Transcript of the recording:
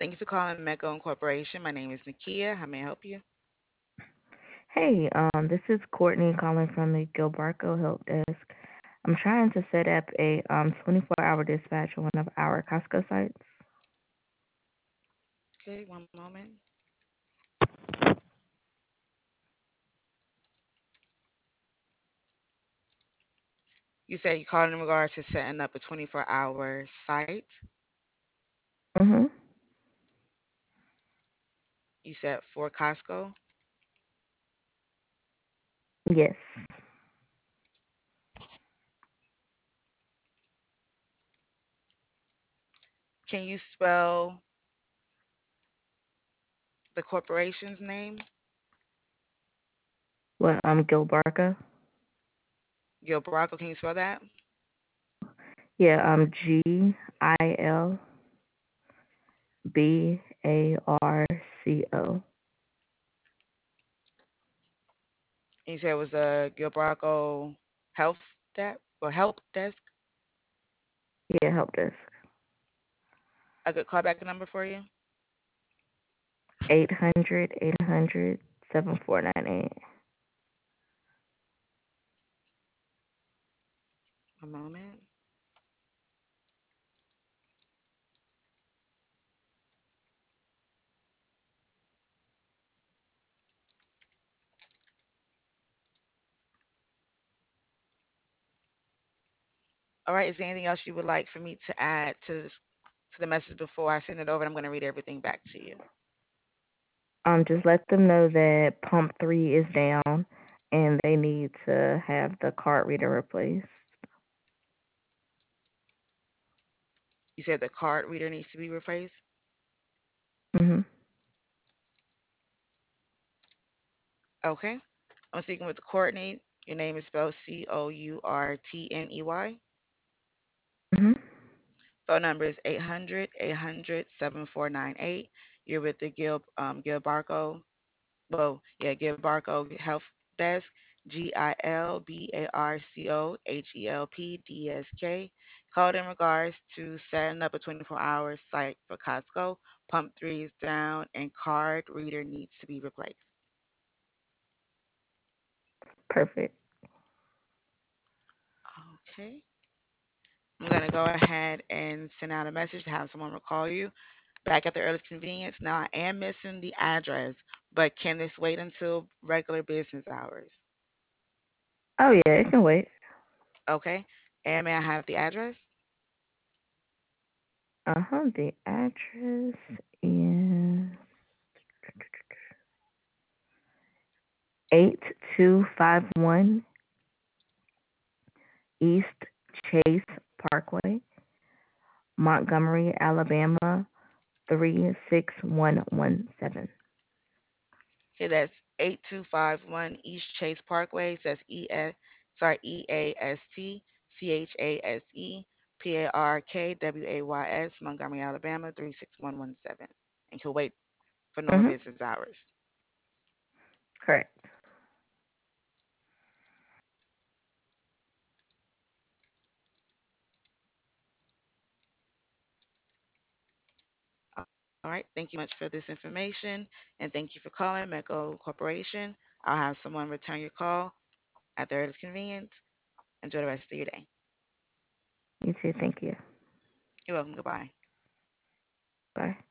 Thank you for calling Mecco Incorporation. My name is Nakia. How may I help you? Hey, this is Courtney calling from the Gilbarco Help Desk. I'm trying to set up a 24-hour dispatch on one of our Costco sites. Okay, one moment. You said you called in regards to setting up a 24-hour site. Mhm. You said for Costco. Yes. Can you spell the corporation's name? What Gilbarco? Gil Baracco, can you spell that? Yeah, Gilbarco. And you said it was a Gil Baracco Health Desk or Help Desk. Yeah, Help Desk. A good callback number for you. 800-800-7498. One moment. All right. Is there anything else you would like for me to add to the message before I send it over? I'm going to read everything back to you. Just let them know that pump 3 is down and they need to have the card reader replaced. You said the card reader needs to be replaced. Mhm. Okay. I'm speaking with Courtney. Your name is spelled Courtney. Mhm. Phone number is 800-800-7498. You're with the Gil Barco. Well, yeah, Gil Barco Health Desk. GILBARCOHELPDESK. Called in regards to setting up a 24-hour site for Costco. Pump 3 is down and card reader needs to be replaced. Perfect. Okay. I'm going to go ahead and send out a message to have someone call you back at the earliest convenience. Now, I am missing the address, but can this wait until regular business hours? Oh yeah, it can wait. Okay. And may I have the address? The address is 8251 East Chase Parkway, Montgomery, Alabama 36117. Okay, that's 8251 East Chase Parkway. It says EASTCHASE Montgomery, Alabama 36117. And can wait for normal Mhm. business hours. Correct. All right. Thank you much for this information. And thank you for calling Meco Corporation. I'll have someone return your call at their earliest convenience. Enjoy the rest of your day. You too. Thank you. You're welcome. Goodbye. Bye.